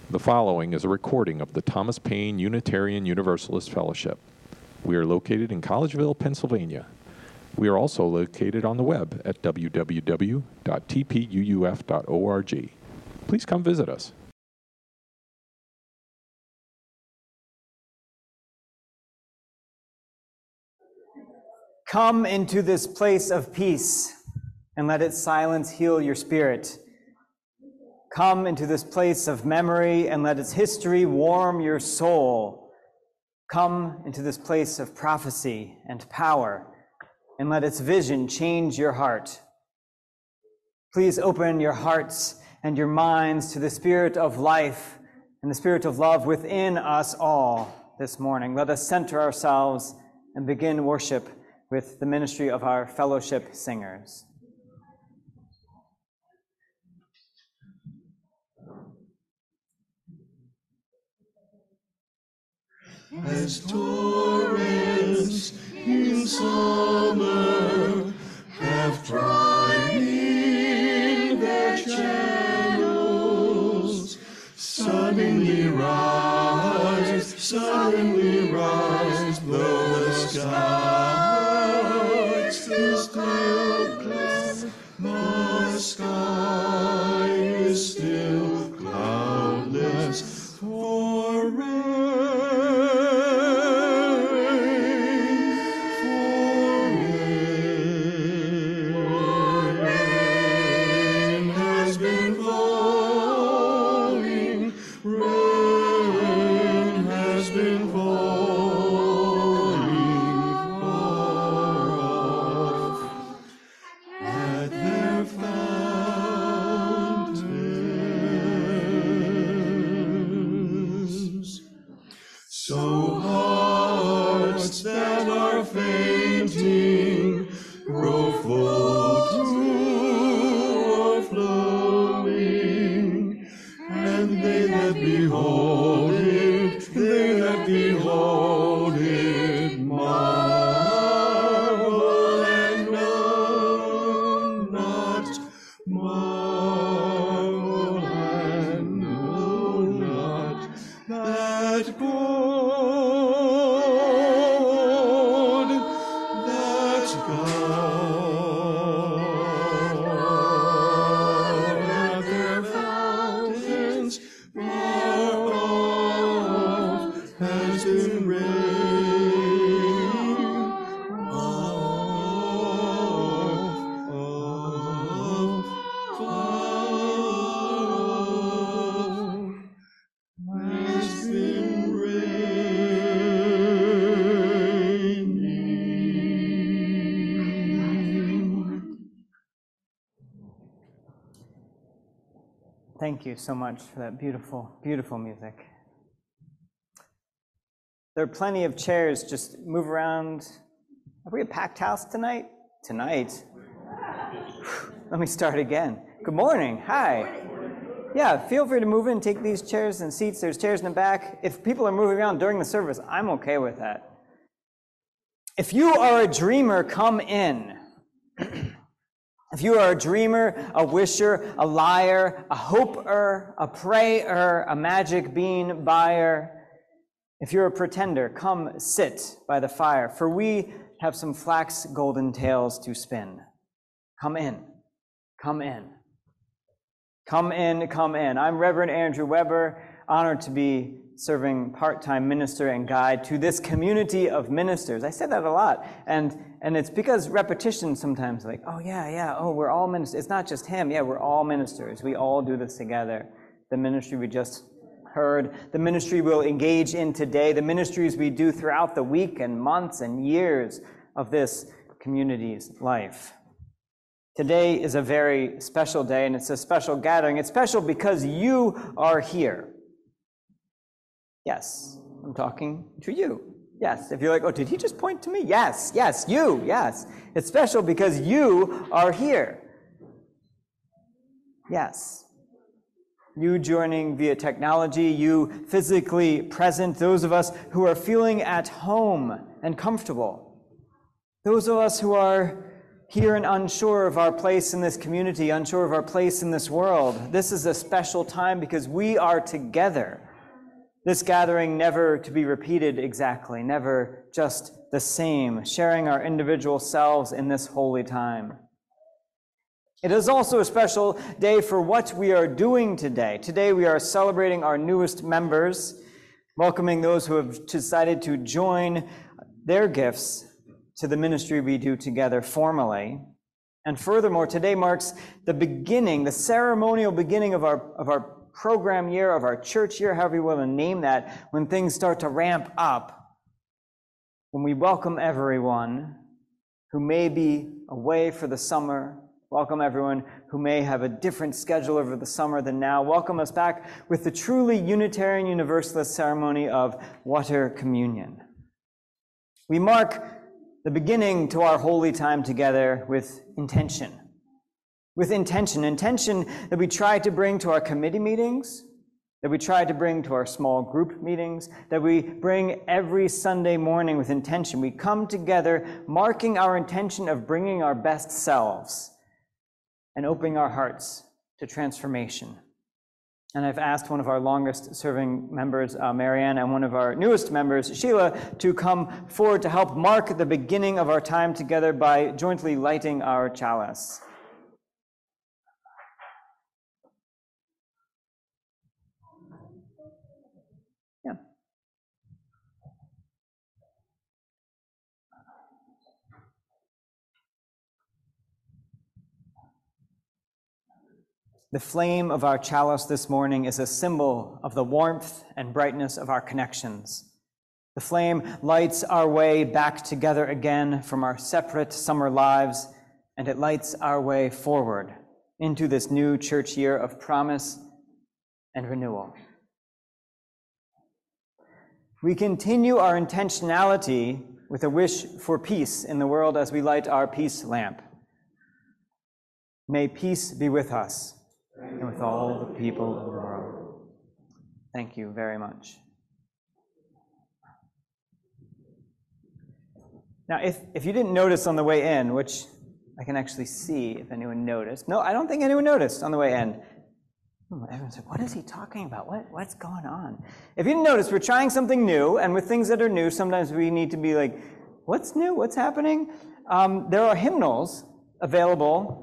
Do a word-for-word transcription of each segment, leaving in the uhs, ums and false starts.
The following is a recording of the Thomas Paine Unitarian Universalist Fellowship. We are located in Collegeville, Pennsylvania. We are also located on the web at w w w dot t p u u f dot org. Please come visit us. Come into this place of peace and let its silence heal your spirit. Come into this place of memory and let its history warm your soul. Come into this place of prophecy and power and let its vision change your heart. Please open your hearts and your minds to the spirit of life and the spirit of love within us all this morning. Let us center ourselves and begin worship with the ministry of our fellowship singers. As torrents in summer have dried in their channels, suddenly rise, suddenly rise, blow the sky, is still cloud, the sky is still cloudless for rain. Thank you so much for that beautiful, beautiful music. There are plenty of chairs. Just move around. Are we a packed house tonight? Tonight? Let me start again. Good morning. Hi. Yeah, feel free to move in, take these chairs and seats. There's chairs in the back. If people are moving around during the service, I'm okay with that. If you are a dreamer, come in. If you are a dreamer, a wisher, a liar, a hoper, a prayer, a magic bean buyer, if you're a pretender, come sit by the fire, for we have some flax golden tales to spin. Come in, come in, come in, come in. I'm Reverend Andrew Weber, honored to be serving part-time minister and guide to this community of ministers. I said that a lot, and and it's because repetition sometimes, like, oh yeah, yeah, oh, we're all ministers. It's not just him, yeah, we're all ministers. We all do this together. The ministry we just heard, the ministry we'll engage in today, the ministries we do throughout the week and months and years of this community's life. Today is a very special day, and it's a special gathering. It's special because you are here. Yes, I'm talking to you. Yes, if you're like, oh, did he just point to me? Yes, yes, you, yes. It's special because you are here. Yes. You joining via technology, you physically present, those of us who are feeling at home and comfortable. Those of us who are here and unsure of our place in this community, unsure of our place in this world, this is a special time because we are together. This gathering never to be repeated exactly, never just the same, sharing our individual selves in this holy time. It is also a special day for what we are doing today. Today we are celebrating our newest members, welcoming those who have decided to join their gifts to the ministry we do together formally. And furthermore, today marks the beginning, the ceremonial beginning of our, of our program year, of our church year, however you want to name that, when things start to ramp up, when we welcome everyone who may be away for the summer, welcome everyone who may have a different schedule over the summer than now, welcome us back with the truly Unitarian Universalist ceremony of water communion. We mark the beginning to our holy time together with intention. With intention, intention that we try to bring to our committee meetings, that we try to bring to our small group meetings, that we bring every Sunday morning with intention. We come together marking our intention of bringing our best selves and opening our hearts to transformation. And I've asked one of our longest serving members, uh, Marianne, and one of our newest members, Sheila, to come forward to help mark the beginning of our time together by jointly lighting our chalice. Yeah. The flame of our chalice this morning is a symbol of the warmth and brightness of our connections. The flame lights our way back together again from our separate summer lives, and it lights our way forward into this new church year of promise and renewal. We continue our intentionality with a wish for peace in the world as we light our peace lamp. May peace be with us and with all the people of the world. Thank you very much. Now, if, if you didn't notice on the way in, which I can actually see if anyone noticed. No, I don't think anyone noticed on the way in. Hmm, everyone's like, what is he talking about? What, what's going on? If you didn't notice, we're trying something new, and with things that are new, sometimes we need to be like, what's new? What's happening? Um, there are hymnals available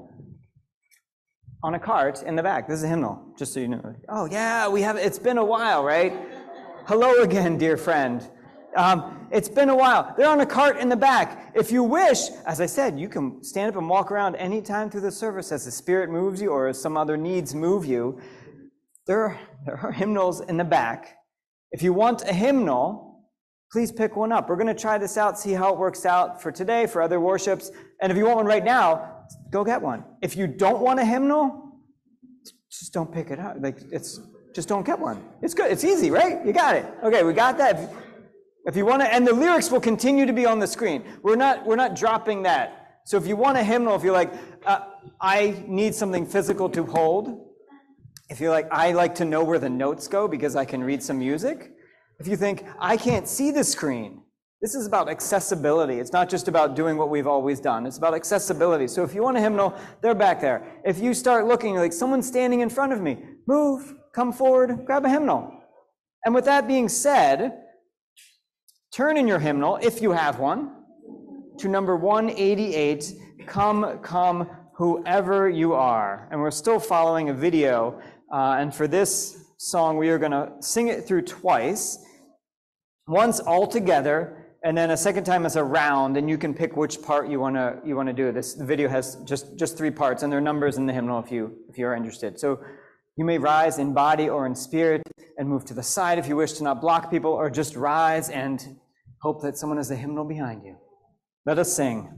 on a cart in the back. This is a hymnal, just so you know. Oh yeah, we have, it's been a while, right? Hello again, dear friend. Um, it's been a while. They're on a cart in the back. If you wish, as I said, you can stand up and walk around anytime through the service as the Spirit moves you or as some other needs move you. There are, there are hymnals in the back. If you want a hymnal, please pick one up. We're going to try this out, see how it works out for today, for other worships. And if you want one right now, go get one. If you don't want a hymnal, just don't pick it up. Like, it's just don't get one. It's good. It's easy, right? You got it. Okay, we got that. If, if you want to, and the lyrics will continue to be on the screen. We're not we're not dropping that. So if you want a hymnal, if you're like, uh, I need something physical to hold. If you're like, I like to know where the notes go because I can read some music. If you think, I can't see the screen. This is about accessibility. It's not just about doing what we've always done. It's about accessibility. So if you want a hymnal, they're back there. If you start looking, you're like, someone's standing in front of me. Move, come forward, grab a hymnal. And with that being said, turn in your hymnal, if you have one, to number one eighty-eight, Come, Come, Whoever You Are. And we're still following a video. Uh, and for this song, we are going to sing it through twice. Once all together, and then a second time as a round, and you can pick which part you want to you want to do. This the video has just just three parts, and there are numbers in the hymnal if you if you're interested. So you may rise in body or in spirit and move to the side if you wish to not block people, or just rise and hope that someone has a hymnal behind you. Let us sing.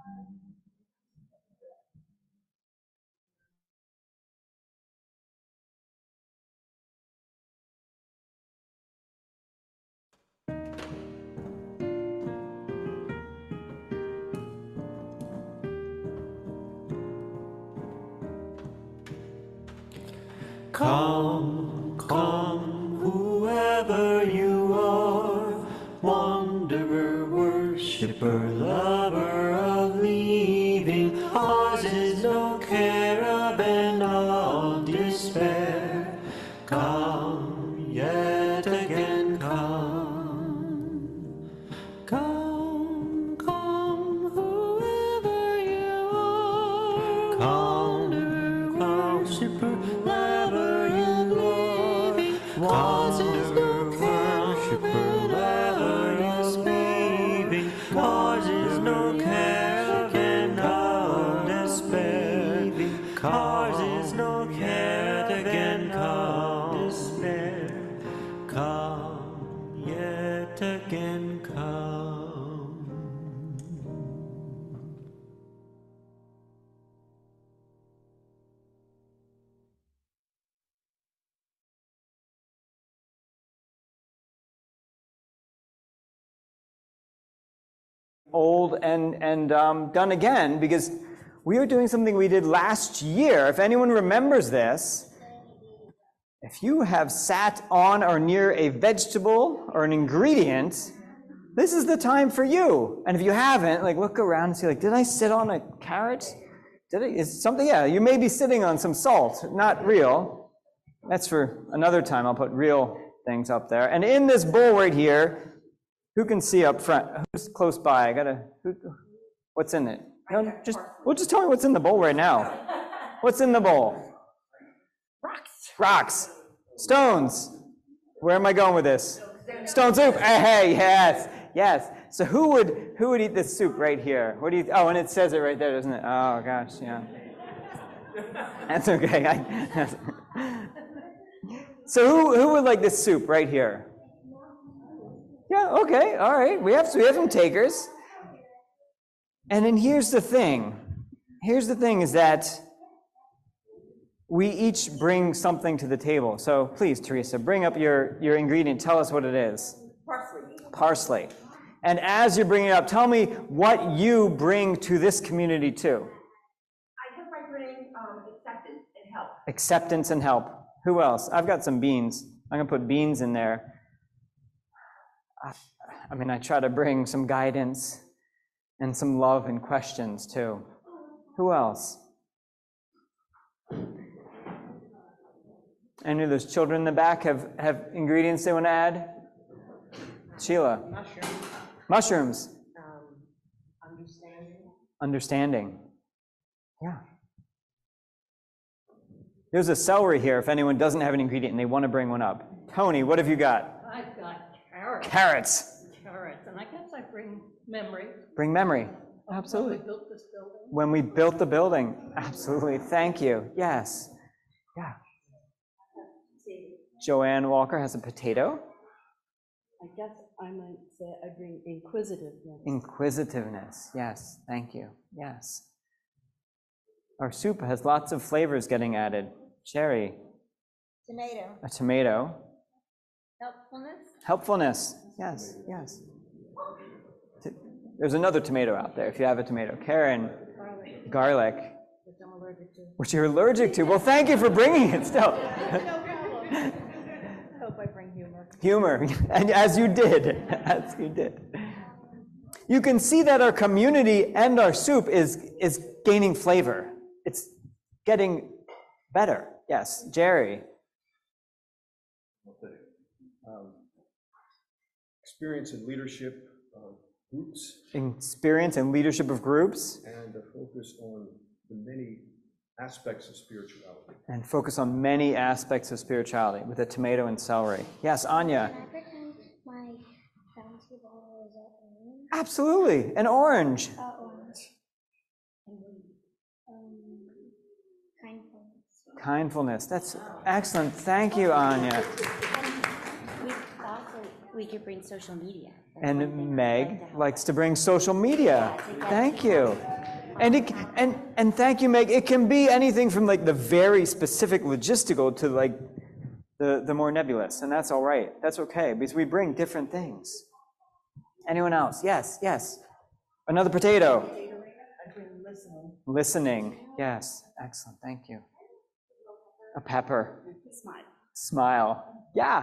Come, come, whoever you are, wanderer, worshipper, lover of leaving Wander, worshiper, wherever you're leaving, causes no caravan of despair, causes no care again come despair, come yet again come. Old and, and um, done again, because we are doing something we did last year. If anyone remembers this, if you have sat on or near a vegetable or an ingredient, this is the time for you. And if you haven't, like, look around and see, like, did I sit on a carrot? Did I, is something, yeah, you may be sitting on some salt, not real. That's for another time. I'll put real things up there. And in this bowl right here, who can see up front? Who's close by? I gotta, who, what's in it? No, just, well, just tell me what's in the bowl right now. What's in the bowl? Rocks. Rocks. Stones. Where am I going with this? Stone soup. Hey, yes, yes. So who would, who would eat this soup right here? What do you, oh, and it says it right there, doesn't it? Oh, gosh, yeah. That's okay. I, so who, who would like this soup right here? Yeah, okay, all right. We have, we have some takers. And then here's the thing. Here's the thing is that we each bring something to the table. So please, Teresa, bring up your, your ingredient. Tell us what it is. Parsley. Parsley. And as you're bringing it up, tell me what you bring to this community too. I hope I bring um, acceptance and help. Acceptance and help. Who else? I've got some beans. I'm gonna put beans in there. I, I mean, I try to bring some guidance and some love and questions too. Who else? Any of those children in the back have, have ingredients they want to add? Sheila? Mushrooms. Mushrooms. Um, understanding. Understanding. Yeah. There's a celery here if anyone doesn't have an ingredient and they want to bring one up. Tony, what have you got? I've got carrots. Carrots. Carrots, and I guess I bring memory. Bring memory. of Absolutely. When we built this building. When we built the building. Absolutely. Thank you. Yes. Yeah. Joanne Walker has a potato. I guess I might say I bring inquisitiveness. Inquisitiveness. Yes. Thank you. Yes. Our soup has lots of flavors getting added. Cherry. Tomato. A tomato. Helpfulness. Helpfulness. Yes. Yes. T- There's another tomato out there if you have a tomato. Karen. Garlic, Garlic. which I'm allergic to. Which you're allergic to. Well, thank you for bringing it still. No problem. Hope I bring humor. Humor, and as you did, as you did. You can see that our community and our soup is, is gaining flavor. It's getting better. Yes, Jerry. Um, experience in leadership of groups Experience and leadership of groups. and a focus on the many aspects of spirituality. And focus on many aspects of spirituality with a tomato and celery. Yes, Anya. Can I pretend my fancy bottle is orange? Absolutely, an orange. Uh, orange. Um, kindness. Kindfulness, that's excellent. Thank you, Anya. We also, we could bring social media. That's one thing And we'd Meg like to help. likes to bring social media. Thank you. And, it, and, and thank you, Meg. It can be anything from like the very specific logistical to like the, the more nebulous, and that's all right. That's okay, because we bring different things. Anyone else? Yes, yes. Another potato. I bring listening. Listening. Yes, excellent. Thank you. A pepper. Smile. Smile. Yeah.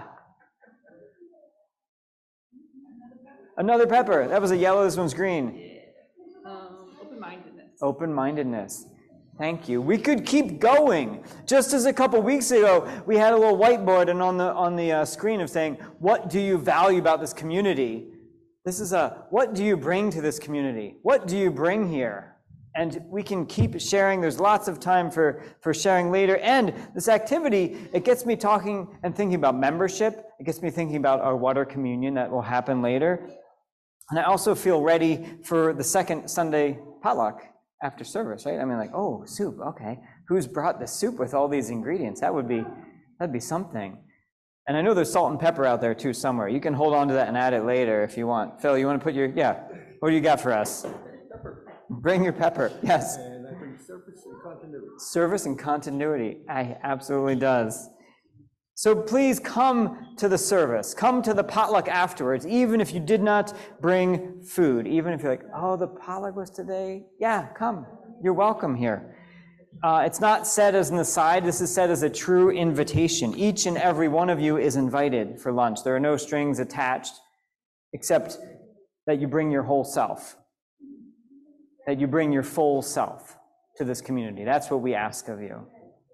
Another pepper. That was a yellow, this one's green. Um, open-mindedness. Open-mindedness. Thank you. We could keep going. Just as a couple weeks ago, we had a little whiteboard and on the on the uh, screen of saying, what do you value about this community? This is a, what do you bring to this community? What do you bring here? And we can keep sharing. There's lots of time for, for sharing later. And this activity, it gets me talking and thinking about membership. It gets me thinking about our water communion that will happen later. And I also feel ready for the second Sunday potluck after service, right? I mean, like, oh, soup, okay. Who's brought the soup with all these ingredients? That would be, that'd be something. And I know there's salt and pepper out there too somewhere. You can hold on to that and add it later if you want. Phil, you want to put your, yeah, what do you got for us? Bring your pepper, yes. And I bring service and continuity. Service and continuity, I absolutely does. So please come to the service, come to the potluck afterwards, even if you did not bring food, even if you're like, oh, the potluck was today. Yeah, come, you're welcome here. Uh, it's not said as an aside, this is said as a true invitation. Each and every one of you is invited for lunch. There are no strings attached, except that you bring your whole self. That you bring your full self to this community. That's what we ask of you.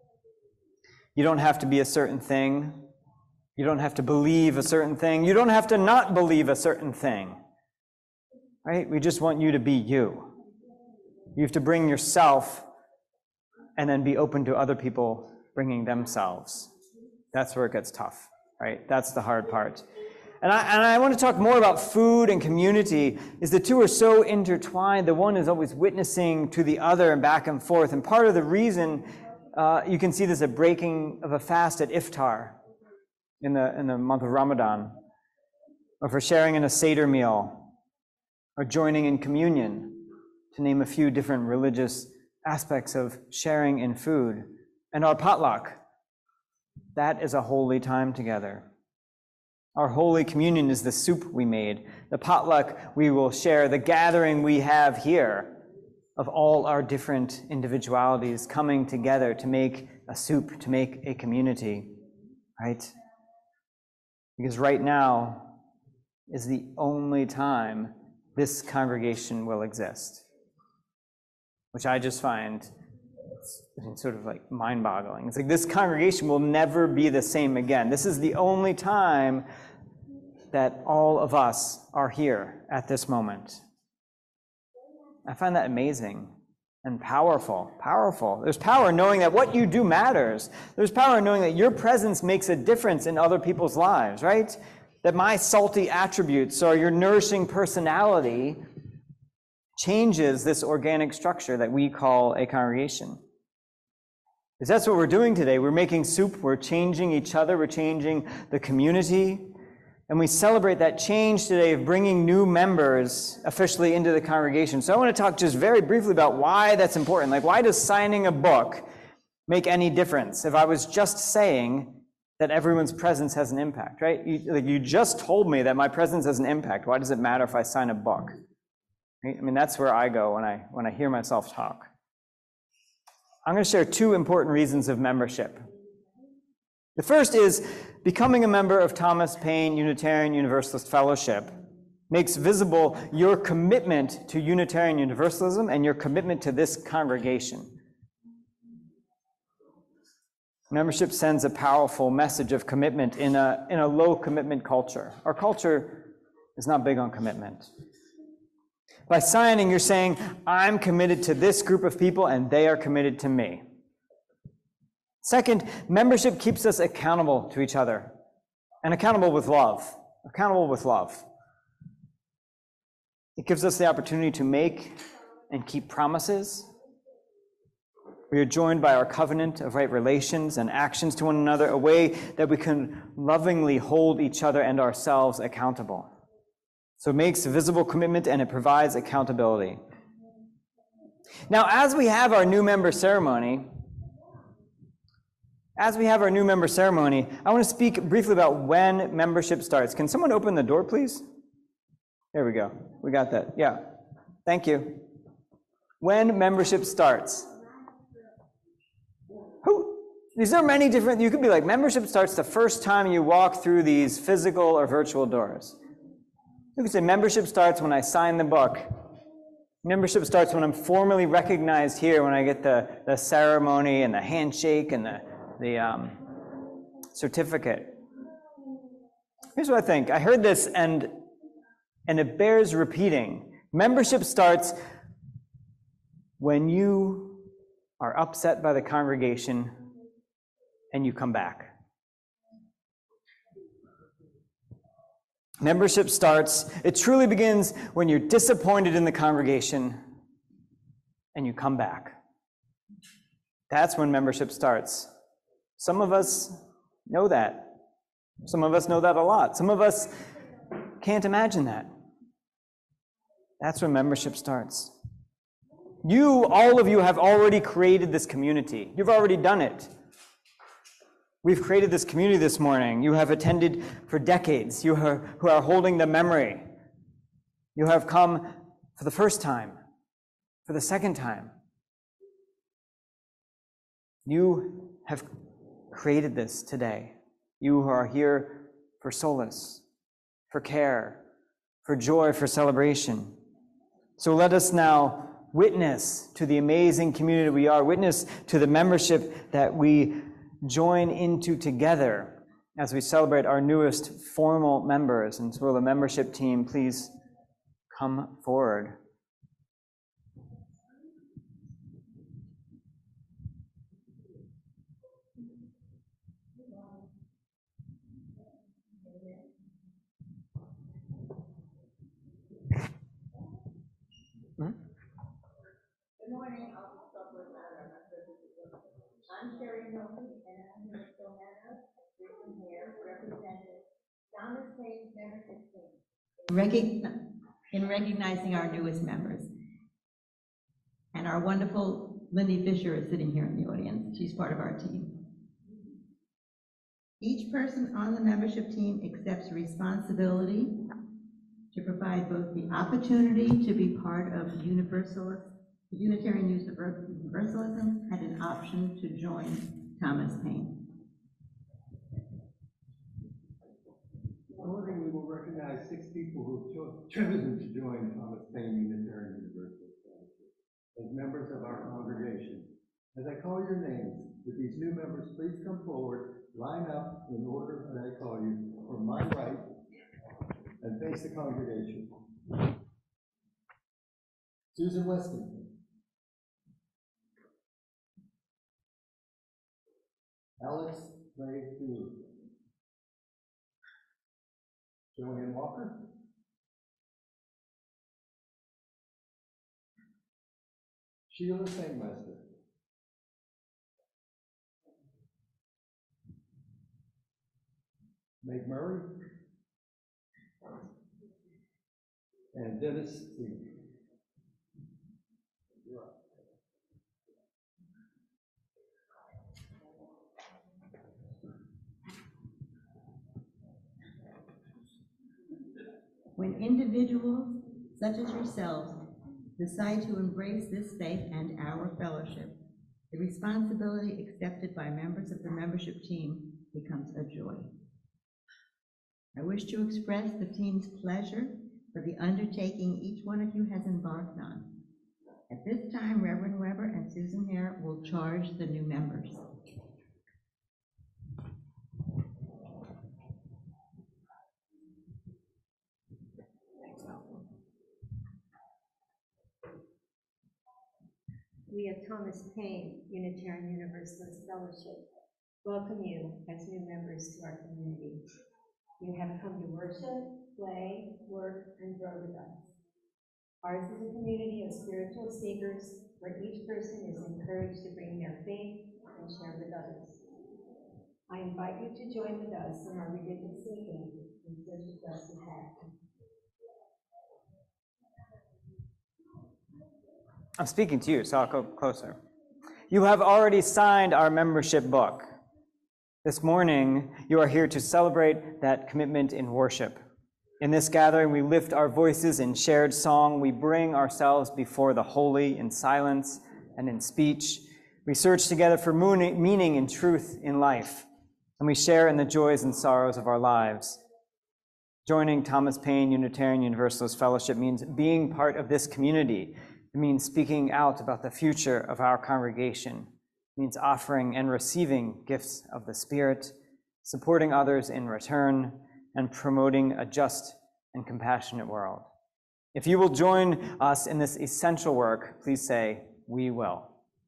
You don't have to be a certain thing. You don't have to believe a certain thing. You don't have to not believe a certain thing. Right? We just want you to be you. You have to bring yourself and then be open to other people bringing themselves. That's where it gets tough, right? That's the hard part. And I, and I want to talk more about food and community, is the two are so intertwined. The one is always witnessing to the other and back and forth. And part of the reason, uh, you can see this at breaking of a fast at Iftar in the, in the month of Ramadan, or for sharing in a Seder meal, or joining in communion, to name a few different religious aspects of sharing in food. And our potluck, that is a holy time together. Our Holy Communion is the soup we made. The potluck we will share, the gathering we have here of all our different individualities coming together to make a soup, to make a community, right? Because right now is the only time this congregation will exist, which I just find sort of like mind-boggling. It's like this congregation will never be the same again. This is the only time that all of us are here at this moment. I find that amazing and powerful, powerful. There's power in knowing that what you do matters. There's power in knowing that your presence makes a difference in other people's lives, right? That my salty attributes or your nourishing personality changes this organic structure that we call a congregation. Because that's what we're doing today. We're making soup, we're changing each other, we're changing the community, and we celebrate that change today of bringing new members officially into the congregation. So I want to talk just very briefly about why that's important. Like, why does signing a book make any difference if I was just saying that everyone's presence has an impact, right? You, like you just told me that my presence has an impact. Why does it matter if I sign a book? Right? I mean, that's where I go when I when I hear myself talk. I'm going to share two important reasons of membership. The first is becoming a member of Thomas Paine Unitarian Universalist Fellowship makes visible your commitment to Unitarian Universalism and your commitment to this congregation. Membership sends a powerful message of commitment in a, in a low commitment culture. Our culture is not big on commitment. By signing, you're saying, I'm committed to this group of people and they are committed to me. Second, membership keeps us accountable to each other, and accountable with love. Accountable with love. It gives us the opportunity to make and keep promises. We are joined by our covenant of right relations and actions to one another, a way that we can lovingly hold each other and ourselves accountable. So it makes visible commitment and it provides accountability. Now, as we have our new member ceremony, as we have our new member ceremony, I want to speak briefly about when membership starts. Can someone open the door, please? There we go. We got that. Yeah. Thank you. When membership starts. Who? These are many different, you could be like, membership starts the first time you walk through these physical or virtual doors. You could say membership starts when I sign the book. Membership starts when I'm formally recognized here, when I get the, the ceremony and the handshake and the, the um, certificate. Here's what I think. I heard this and, and it bears repeating. Membership starts when you are upset by the congregation and you come back. Membership starts, it truly begins when you're disappointed in the congregation and you come back. That's when membership starts. Some of us know that. Some of us know that a lot. Some of us can't imagine that. That's when membership starts. You, all of you, have already created this community. You've already done it. We've created this community this morning. You have attended for decades. You are, who are holding the memory. You have come for the first time, for the second time. You have created this today. You who are here for solace, for care, for joy, for celebration. So let us now witness to the amazing community we are, witness to the membership that we join into together as we celebrate our newest formal members. And so will the membership team please come forward. Good morning, I'll start with that. I'm Sherry Milton, and I'm here with Phil Manor, Susan here, representing Thomas Payne membership team. Recogn- in recognizing our newest members. And our wonderful Lindy Fisher is sitting here in the audience. She's part of our team. Each person on the membership team accepts responsibility to provide both the opportunity to be part of Universalist, Unitarian Universalism and an option to join Thomas Paine. However, we will recognize six people who have cho- chosen to join Thomas Paine Unitarian Universalist Fellowship as members of our congregation. As I call your names, would these new members please come forward, line up in order that I call you, from my right, and face the congregation. Susan Weston. Alex Ray Hughes. Joanne Walker. Sheila Sangmaster. Meg Murray. And Dennis C. When individuals such as yourselves decide to embrace this faith and our fellowship, the responsibility accepted by members of the membership team becomes a joy. I wish to express the team's pleasure for the undertaking each one of you has embarked on. At this time, Reverend Weber and Susan Hare will charge the new members. We of Thomas Paine Unitarian Universalist Fellowship welcome you as new members to our community. You have come to worship, play, work, and grow with us. Ours is a community of spiritual seekers where each person is encouraged to bring their faith and share with others. I invite you to join with us in our religious seeking in search of blessed path. I'm speaking to you, so I'll go closer. You have already signed our membership book. This morning, you are here to celebrate that commitment in worship. In this gathering, we lift our voices in shared song. We bring ourselves before the holy in silence and in speech. We search together for meaning and truth in life, and we share in the joys and sorrows of our lives. Joining Thomas Paine Unitarian Universalist Fellowship means being part of this community. It means speaking out about the future of our congregation. It means offering and receiving gifts of the Spirit, supporting others in return, and promoting a just and compassionate world. If you will join us in this essential work, please say We will.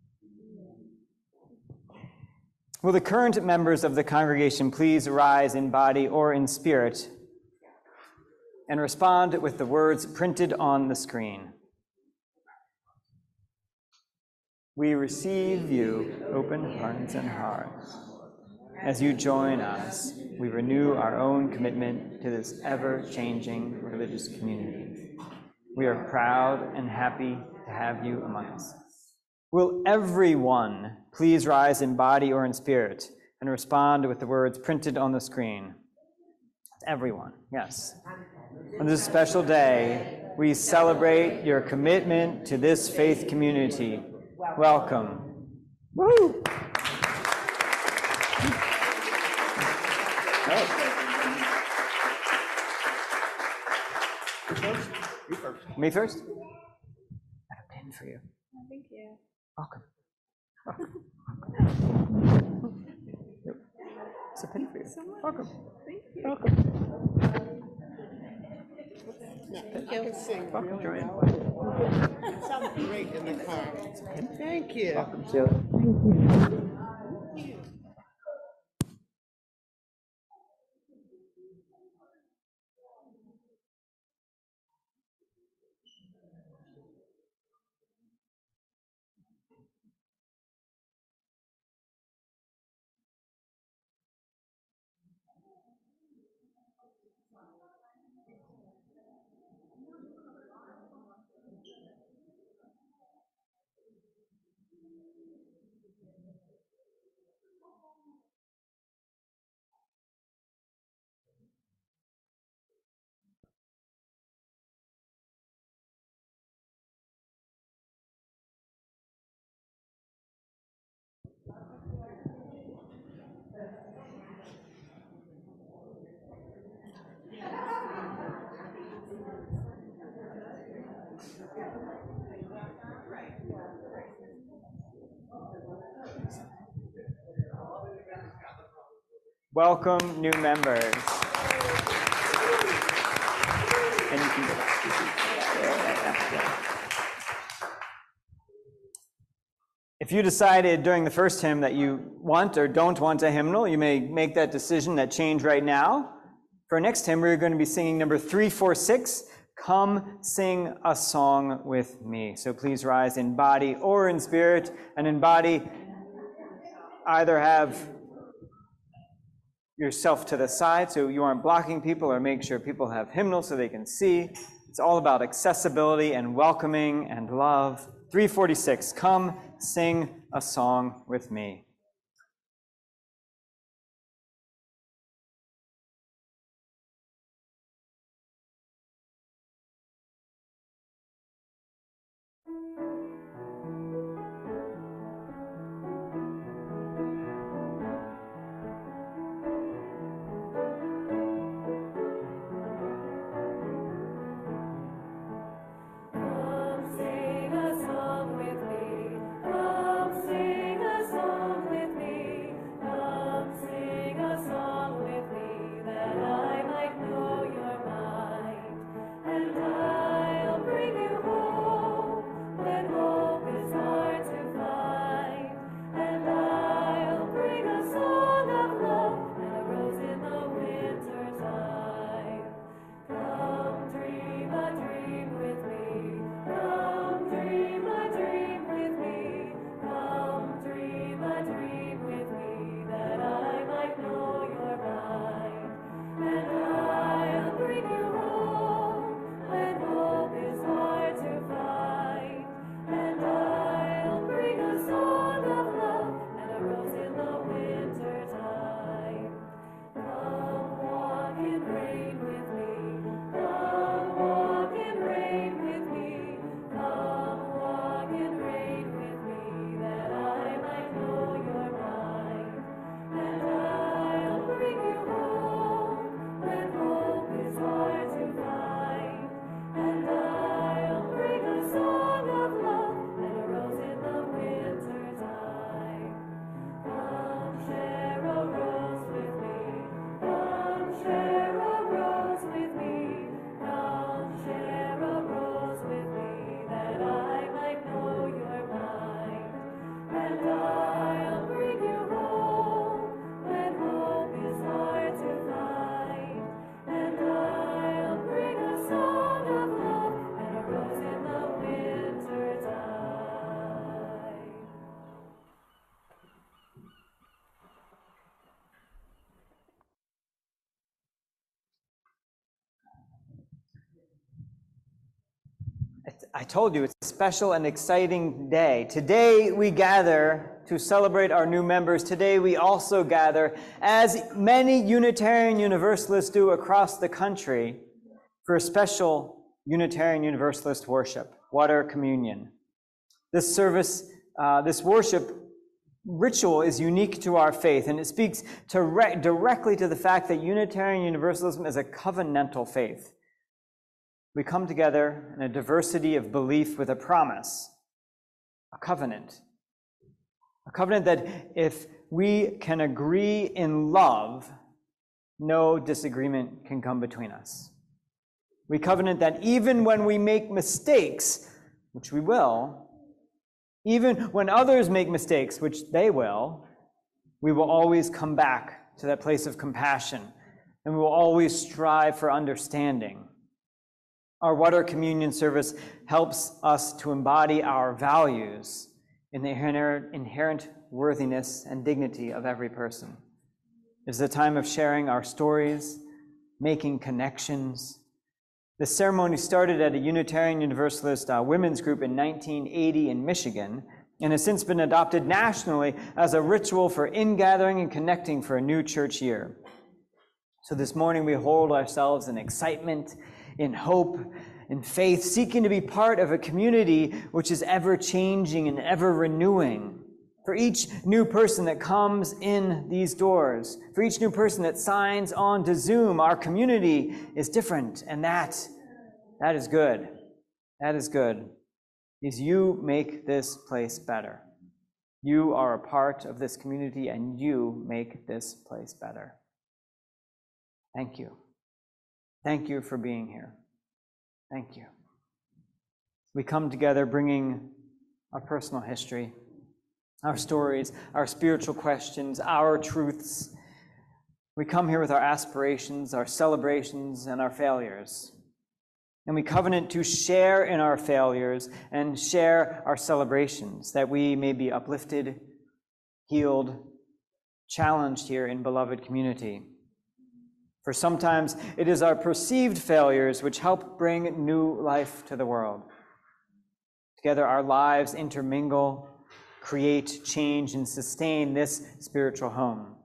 Will the current members of the congregation please rise in body or in spirit and respond with the words printed on the screen? We receive you, open hearts and hearts. As you join us, we renew our own commitment to this ever-changing religious community. We are proud and happy to have you among us. Will everyone please rise in body or in spirit and respond with the words printed on the screen? Everyone, yes. On this special day, we celebrate your commitment to this faith community. Welcome. Woo! Me first? I have a pin for you. Thank you. Welcome. Yep. It's a pin for you. Welcome. Thank you. Welcome. Thank you. Welcome, Joanne. It sounds great in the car. Thank you. Welcome, Sheila. Thank you. Welcome, new members. And you can go. If you decided during the first hymn that you want or don't want a hymnal, you may make that decision, that change right now. For our next hymn, we're going to be singing number three forty-six, Come Sing a Song with Me. So please rise in body or in spirit, and in body, either have yourself to the side so you aren't blocking people, or make sure people have hymnals so they can see. It's all about accessibility and welcoming and love. three forty-six, Come Sing a Song with Me. Come sing a song with me. Come sing a song with me. I told you, it's a special and exciting day. Today we gather to celebrate our new members. Today we also gather, as many Unitarian Universalists do across the country, for a special Unitarian Universalist worship, water communion. This service, uh, this worship ritual is unique to our faith, and it speaks to re- directly to the fact that Unitarian Universalism is a covenantal faith. We come together in a diversity of belief with a promise, a covenant. A covenant that if we can agree in love, no disagreement can come between us. We covenant that even when we make mistakes, which we will, even when others make mistakes, which they will, we will always come back to that place of compassion, and we will always strive for understanding. Our water communion service helps us to embody our values in the inherent worthiness and dignity of every person. It's a time of sharing our stories, making connections. The ceremony started at a Unitarian Universalist uh, women's group in nineteen eighty in Michigan, and has since been adopted nationally as a ritual for ingathering and connecting for a new church year. So this morning we hold ourselves in excitement, in hope, in faith, seeking to be part of a community which is ever changing and ever renewing. For each new person that comes in these doors, for each new person that signs on to Zoom, our community is different, and that, that is good. That is good. Because you make this place better. You are a part of this community, and you make this place better. Thank you. Thank you for being here. Thank you. We come together bringing our personal history, our stories, our spiritual questions, our truths. We come here with our aspirations, our celebrations, and our failures. And we covenant to share in our failures and share our celebrations, that we may be uplifted, healed, challenged here in beloved community. For sometimes it is our perceived failures which help bring new life to the world. Together our lives intermingle, create, change, and sustain this spiritual home.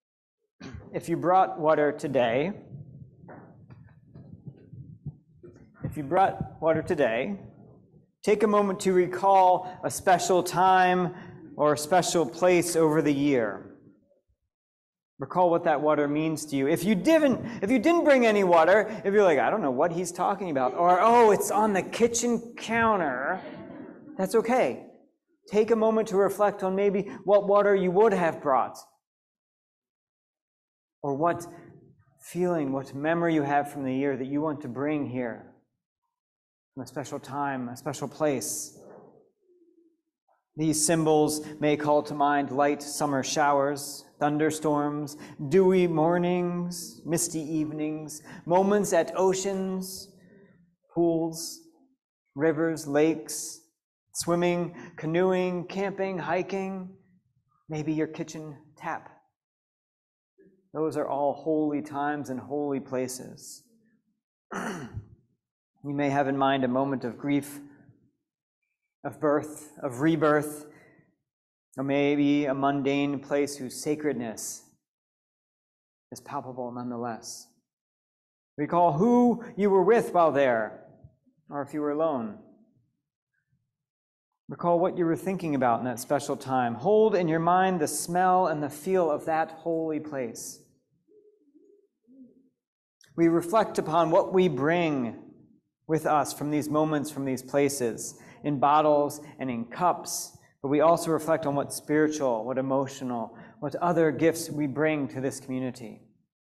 If you brought water today, if you brought water today, take a moment to recall a special time or a special place over the year. Recall what that water means to you. If you didn't, if you didn't bring any water, if you're like, I don't know what he's talking about, or, oh, it's on the kitchen counter, that's okay. Take a moment to reflect on maybe what water you would have brought, or what feeling, what memory you have from the year that you want to bring here, from a special time, a special place. These symbols may call to mind light summer showers, thunderstorms, dewy mornings, misty evenings, moments at oceans, pools, rivers, lakes, swimming, canoeing, camping, hiking, maybe your kitchen tap. Those are all holy times and holy places. You may have in mind a moment of grief, of birth, of rebirth, or maybe a mundane place whose sacredness is palpable nonetheless. Recall who you were with while there, or if you were alone. Recall what you were thinking about in that special time. Hold in your mind the smell and the feel of that holy place. We reflect upon what we bring with us from these moments, from these places, in bottles and in cups, but we also reflect on what spiritual, what emotional, what other gifts we bring to this community.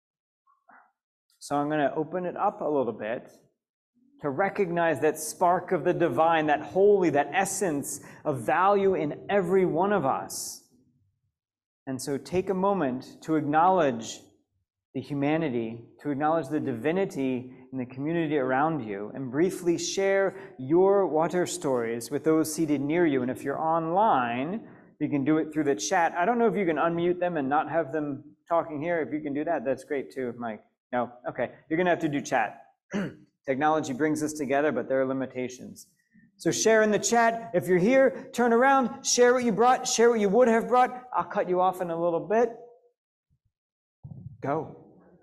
So I'm going to open it up a little bit to recognize that spark of the divine, that holy, that essence of value in every one of us. And so take a moment to acknowledge the humanity, to acknowledge the divinity in the community around you, and briefly share your water stories with those seated near you. And if you're online, you can do it through the chat. I don't know if you can unmute them and not have them talking here. If you can do that, that's great too, Mike. No? Okay. You're going to have to do chat. Technology brings us together, but there are limitations. So share in the chat. If you're here, turn around, share what you brought, share what you would have brought. I'll cut you off in a little bit. Go.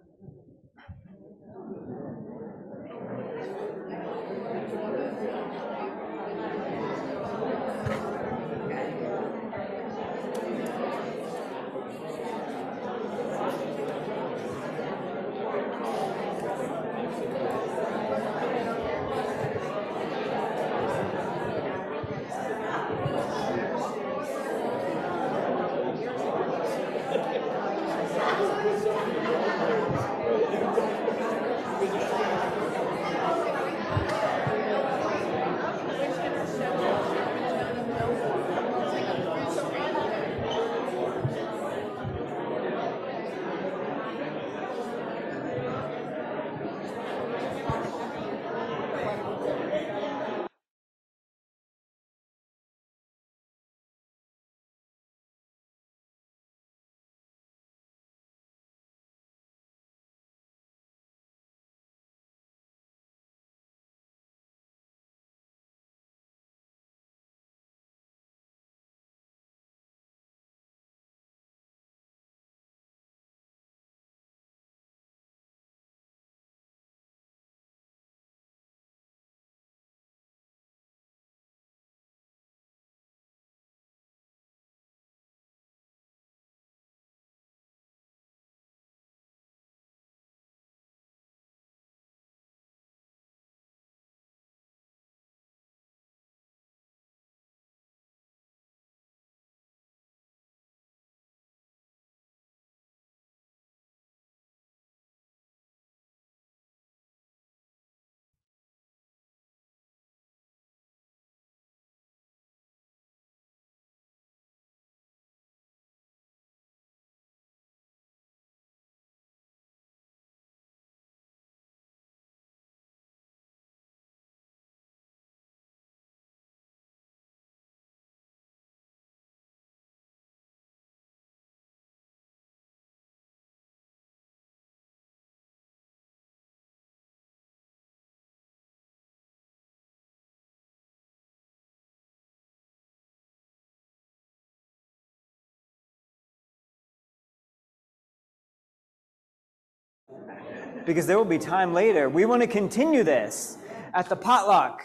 Because there will be time later. We want to continue this at the potluck,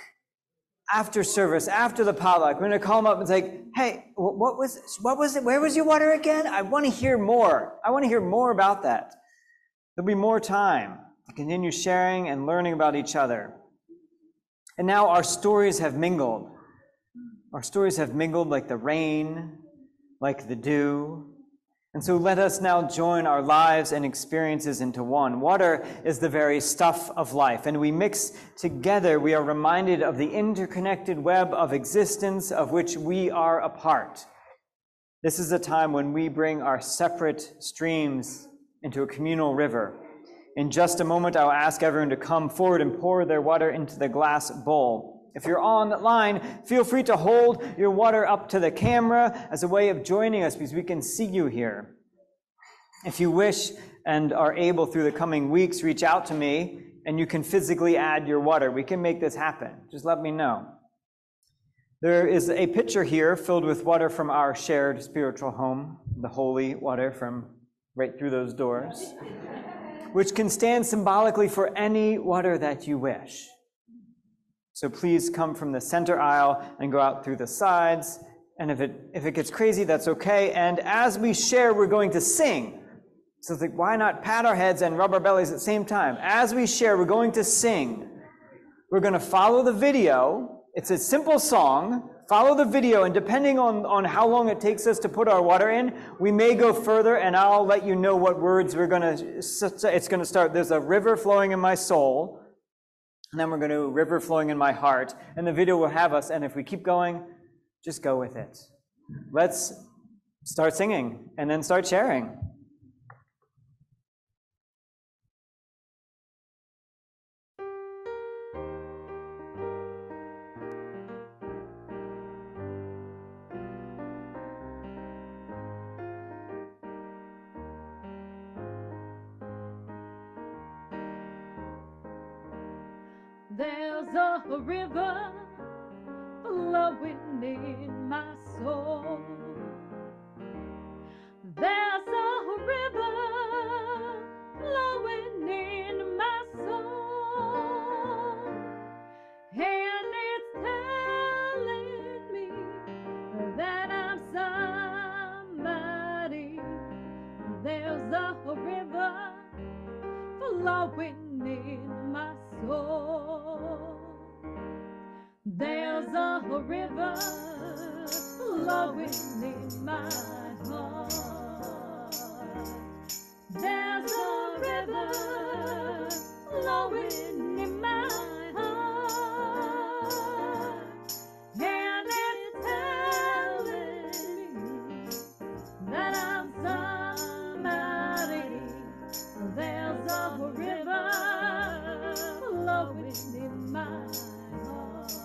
after service, after the potluck. We're going to call them up and say, hey, what was, what was it? Where was your water again? I want to hear more. I want to hear more about that. There'll be more time to continue sharing and learning about each other. And now our stories have mingled. Our stories have mingled like the rain, like the dew. And so let us now join our lives and experiences into one. Water is the very stuff of life, and we mix together, we are reminded of the interconnected web of existence of which we are a part. This is a time when we bring our separate streams into a communal river. In just a moment, I'll ask everyone to come forward and pour their water into the glass bowl. If you're online, feel free to hold your water up to the camera as a way of joining us because we can see you here. If you wish and are able through the coming weeks, reach out to me and you can physically add your water. We can make this happen. Just let me know. There is a pitcher here filled with water from our shared spiritual home, the holy water from right through those doors, which can stand symbolically for any water that you wish. So please come from the center aisle and go out through the sides. And if it if it gets crazy, that's okay. And as we share, we're going to sing. So it's like, why not pat our heads and rub our bellies at the same time? As we share, we're going to sing. We're going to follow the video. It's a simple song. Follow the video, and depending on, on how long it takes us to put our water in, we may go further, and I'll let you know what words we're going to, it's going to start. There's a river flowing in my soul. And then we're going to a river flowing in my heart. And the video will have us. And if we keep going, just go with it. Let's start singing and then start sharing. There's a river flowing in my soul. There's a river flowing in my soul, and it's telling me that I'm somebody. There's a river flowing in my soul. There's a river flowing in my heart. There's a river flowing in my heart, and it's telling me that I'm somebody. There's a river flowing in my heart.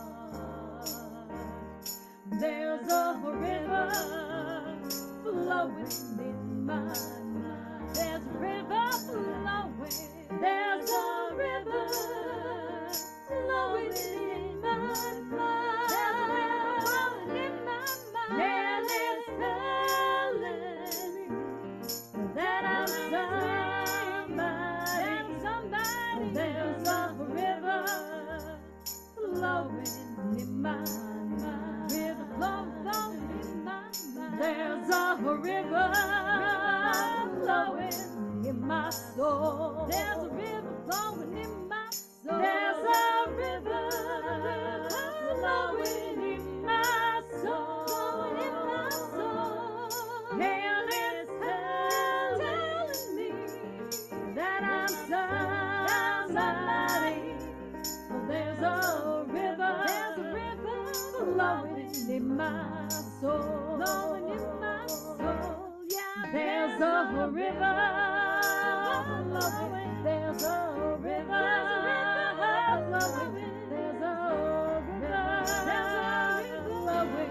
There's a river flowing in my mind. There's a river flowing. There's a river flowing in my mind. There's a river flowing in my mind. And it's telling me that I'm somebody. I'm somebody. There's a river flowing in my mind. River flowing in my mind. There's a river flowing in my soul. There's a river flowing in my soul. There's a river flowing in my soul. Flowing in my soul. And it's telling me that I'm somebody. There's a river. There's a river flowing in my soul. Flowing in my soul. Yeah. There's a river flowing. There's a river flowing. There's a river. There's a river flowing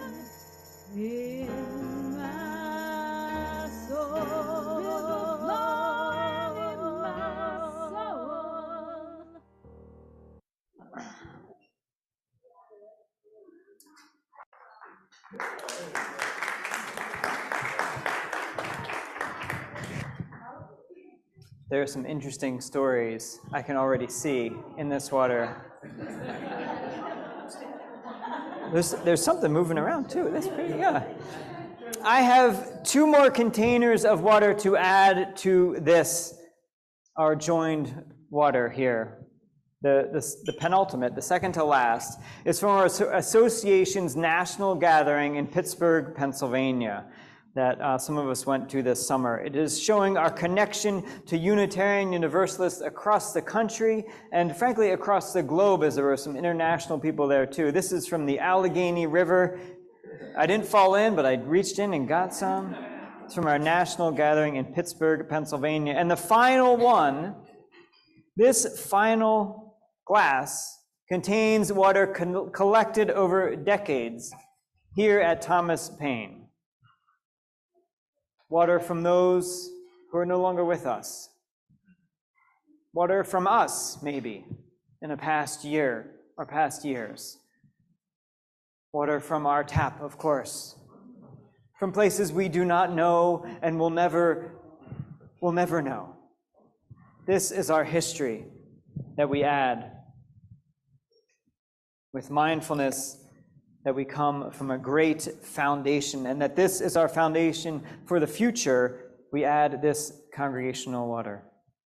in my soul. River flowing in my soul. There are some interesting stories I can already see in this water. There's, there's something moving around too. That's pretty, yeah. I have two more containers of water to add to this, our joined water here. The, the, the penultimate, the second to last, is from our association's national gathering in Pittsburgh, Pennsylvania, that uh, some of us went to this summer. It is showing our connection to Unitarian Universalists across the country and frankly across the globe, as there were some international people there too. This is from the Allegheny River. I didn't fall in, but I reached in and got some. It's from our national gathering in Pittsburgh, Pennsylvania. And the final one, this final glass contains water con- collected over decades here at Thomas Paine. Water from those who are no longer with us. Water from us, maybe, in a past year or past years. Water from our tap, of course. From places we do not know and will never, will never know. This is our history that we add with mindfulness that we come from a great foundation, and that this is our foundation for the future. We add this congregational water.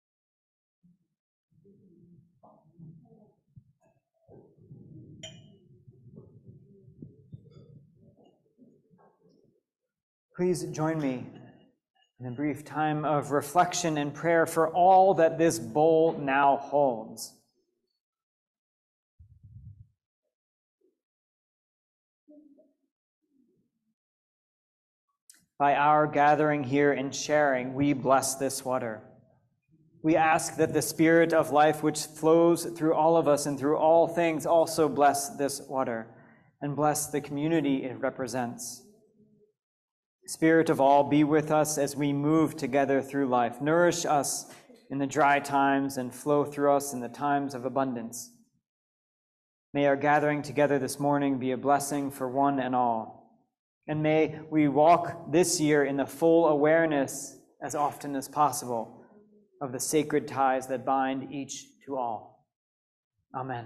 Please join me in a brief time of reflection and prayer for all that this bowl now holds. By our gathering here and sharing, we bless this water. We ask that the Spirit of life which flows through all of us and through all things also bless this water and bless the community it represents. Spirit of all, be with us as we move together through life. Nourish us in the dry times and flow through us in the times of abundance. May our gathering together this morning be a blessing for one and all. And may we walk this year in the full awareness, as often as possible, of the sacred ties that bind each to all. Amen.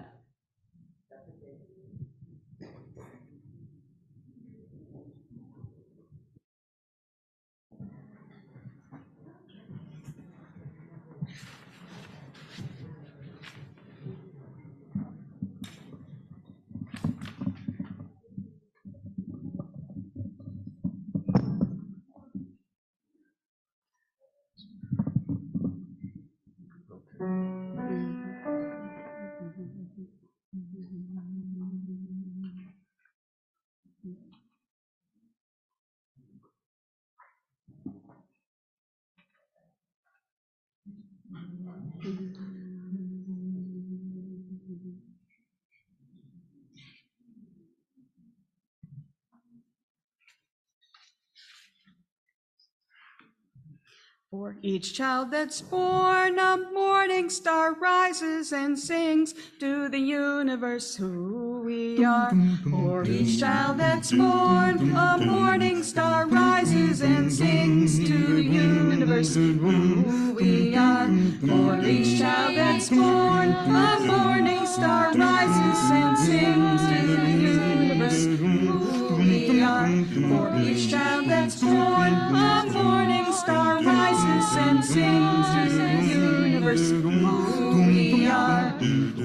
For each child that's born, a morning star rises and sings to the universe who we are. For each child that's born, a morning star rises and sings to the universe who we are. For each child that's born, a morning star rises and sings to the universe who we are. For each child that's born, a morning star rises and sings to the universe who we are.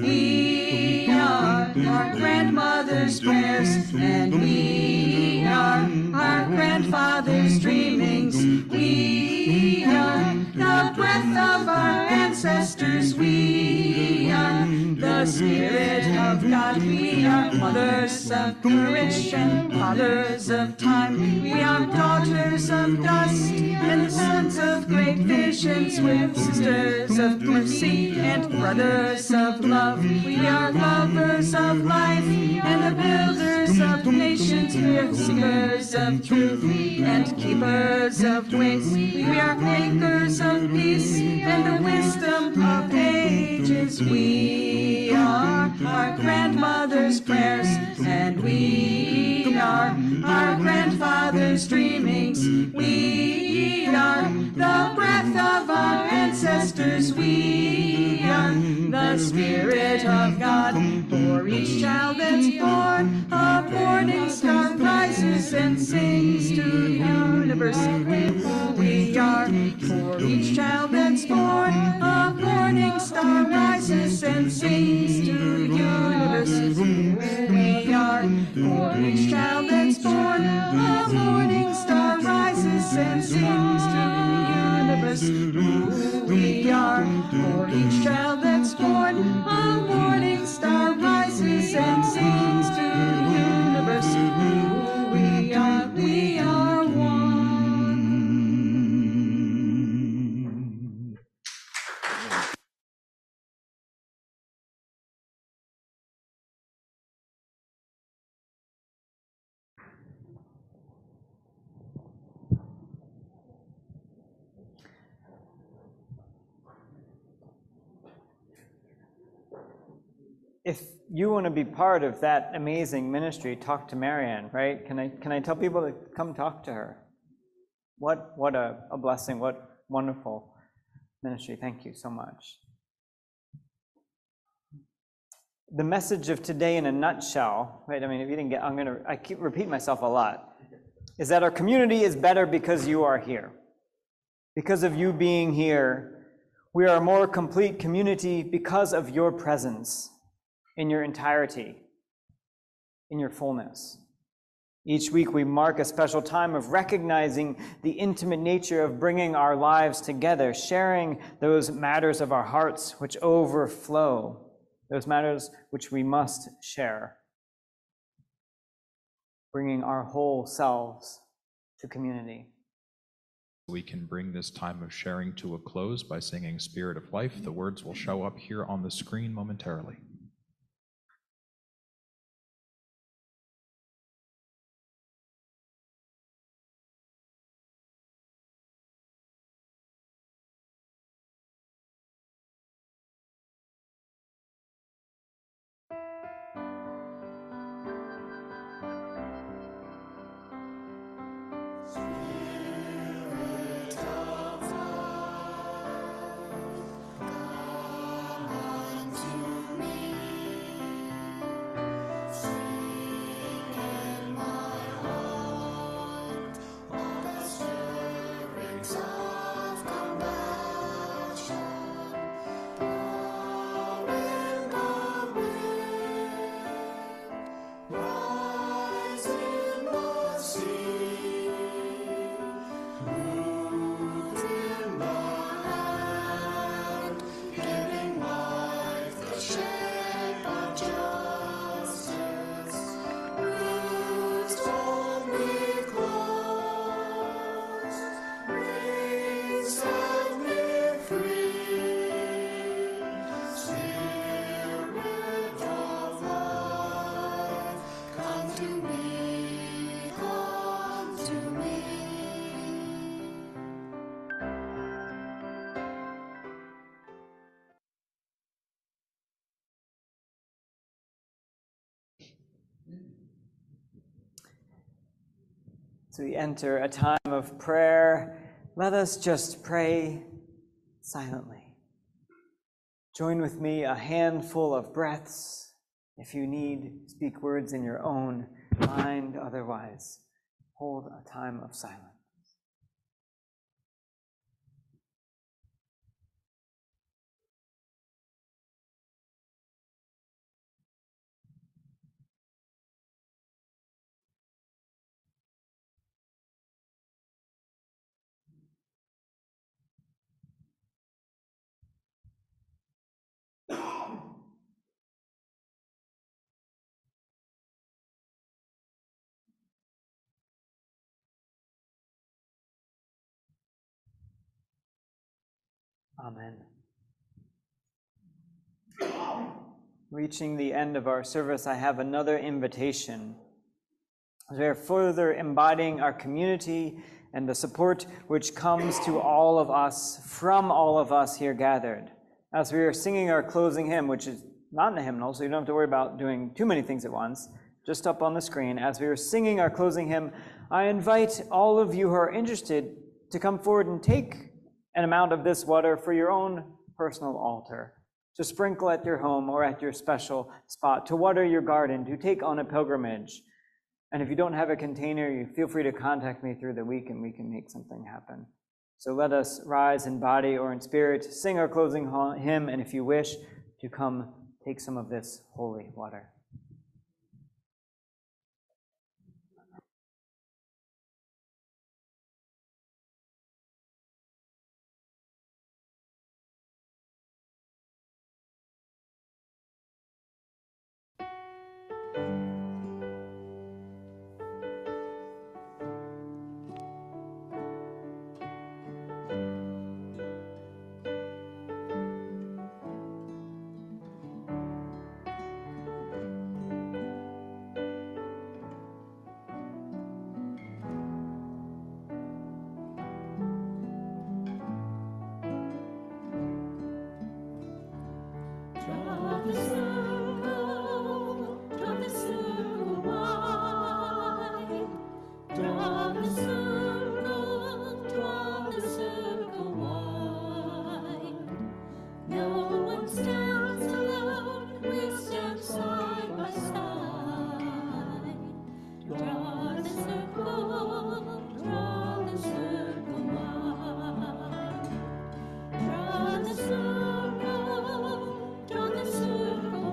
We are our grandmother's prayers, and we are our grandfather's dreamings. We are the breath of our ancestors. We are the Spirit of God. We are mothers of courage and fathers of time. We are daughters of dust and sons of great visions. We're sisters of mercy and brothers of love. We are lovers of life and the builders of nations. We're seekers of truth and keepers of ways. We are makers of peace and the wisdom of ages. We are our grandmother's prayers, and we are our grandfather's dreamings. We are the breath of our ancestors. We are the Spirit of God. For each child that's born, a morning star rises and sings to the universe who we are. For each child that's born, a morning star rises and sings to the universe who we are. For each child that's born, a morning star rises and sings to the universe who we are. For each child that's born, a morning star rises and sings to the universe who we are. We are one. If you want to be part of that amazing ministry, talk to Marianne, right? Can I can I tell people to come talk to her? What what a, a blessing, what wonderful ministry. Thank you so much. The message of today in a nutshell, right? I mean, if you didn't get, I'm gonna, I keep repeating myself a lot, is that our community is better because you are here. Because of you being here, we are a more complete community because of your presence in your entirety, in your fullness. Each week we mark a special time of recognizing the intimate nature of bringing our lives together, sharing those matters of our hearts which overflow, those matters which we must share, bringing our whole selves to community. We can bring this time of sharing to a close by singing Spirit of Life. The words will show up here on the screen momentarily. As we enter a time of prayer, let us just pray silently. Join with me a handful of breaths. If you need, speak words in your own mind. Otherwise, hold a time of silence. Amen. Reaching the end of our service, I have another invitation. We are further embodying our community and the support which comes to all of us, from all of us here gathered. As we are singing our closing hymn, which is not in a hymnal, so you don't have to worry about doing too many things at once, just up on the screen. As we are singing our closing hymn, I invite all of you who are interested to come forward and take an amount of this water for your own personal altar, to sprinkle at your home or at your special spot, to water your garden, to take on a pilgrimage. And if you don't have a container, you feel free to contact me through the week and we can make something happen. So let us rise in body or in spirit, sing our closing hymn, and if you wish to come take some of this holy water. Draw the circle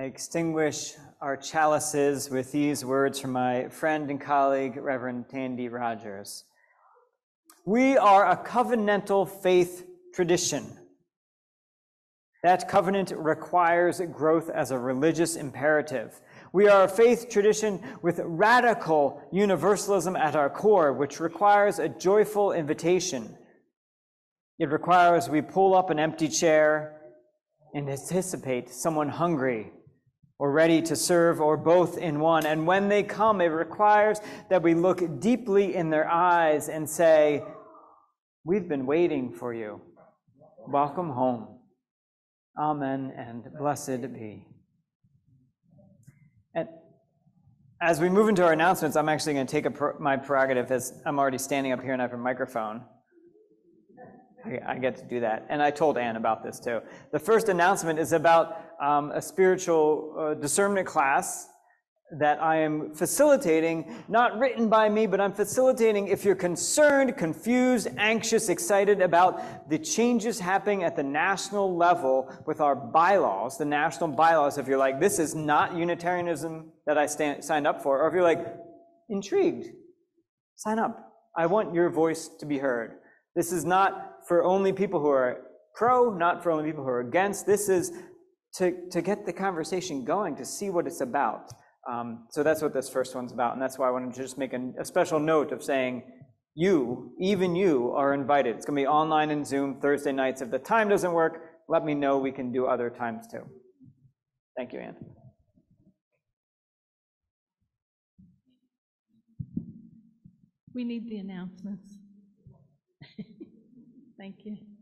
I extinguish our chalices with these words from my friend and colleague, Reverend Tandy Rogers. We are a covenantal faith tradition. That covenant requires growth as a religious imperative. We are a faith tradition with radical universalism at our core, which requires a joyful invitation. It requires we pull up an empty chair and anticipate someone hungry or ready to serve, or both in one. And when they come, it requires that we look deeply in their eyes and say, we've been waiting for you. Welcome home. Amen and blessed be. And as we move into our announcements, I'm actually going to take a pro- my prerogative, as I'm already standing up here and I have a microphone. I, I get to do that. And I told Ann about this too. The first announcement is about um, a spiritual uh, discernment class that I am facilitating, not written by me, but I'm facilitating if you're concerned, confused, anxious, excited about the changes happening at the national level with our bylaws, the national bylaws. If you're like, this is not Unitarianism that I stand, signed up for, or if you're like, intrigued, sign up. I want your voice to be heard. This is not for only people who are pro, not for only people who are against. This is to, to get the conversation going, to see what it's about. Um, so that's what this first one's about, and that's why I wanted to just make a, a special note of saying, you, even you, are invited. It's going to be online and Zoom Thursday nights. If the time doesn't work, let me know. We can do other times too. Thank you, Ann. We need the announcements. Thank you.